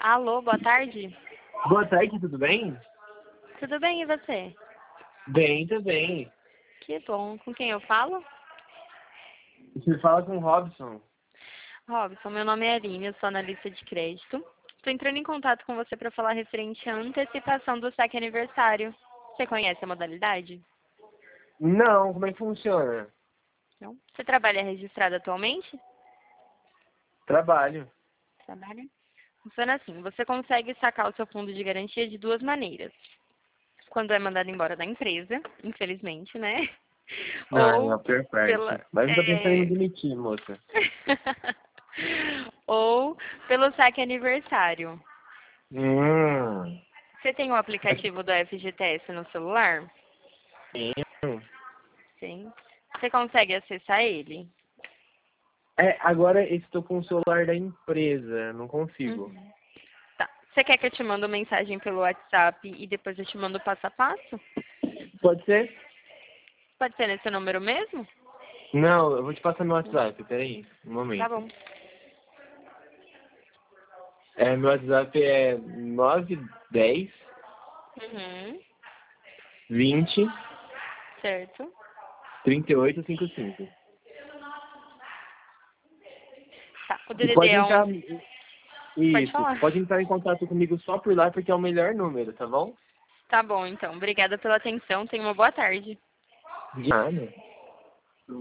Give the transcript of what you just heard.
Alô, boa tarde. Boa tarde, tudo bem? Tudo bem, e você? Bem também. Que bom. Com quem eu falo? Você fala com o Robson. Robson, meu nome é Aline, eu sou analista de crédito. Estou entrando em contato com você para falar referente à antecipação do saque aniversário. Você conhece a modalidade? Não, como é que funciona? Não? Você trabalha registrado atualmente? Trabalho. Trabalha. Funciona assim, você consegue sacar o seu fundo de garantia de duas maneiras. Quando é mandado embora da empresa, infelizmente, né? Não, a Ou pior parte. pela, Mas não tô pensando em me é, demitir, moça. ou pelo saque aniversário. Hum. Você tem o aplicativo do FGTS no celular? Sim. Sim. Você consegue acessar ele? Agora eu estou com o celular da empresa, não consigo. Uhum. Tá. Você quer que eu te mande uma mensagem pelo WhatsApp e depois eu te mando o passo a passo? Pode ser? Pode ser nesse número mesmo? Não, eu vou te passar meu WhatsApp, peraí, um Tá momento. bom. Meu WhatsApp é 910 Uhum. 20 Certo. 3855. Tá. O E DDD pode é entrar. 11. Pode Isso, falar. pode entrar em contato comigo só por lá porque é o melhor número, tá bom? Tá bom, então. Obrigada pela atenção. Tenha uma boa tarde. De nada.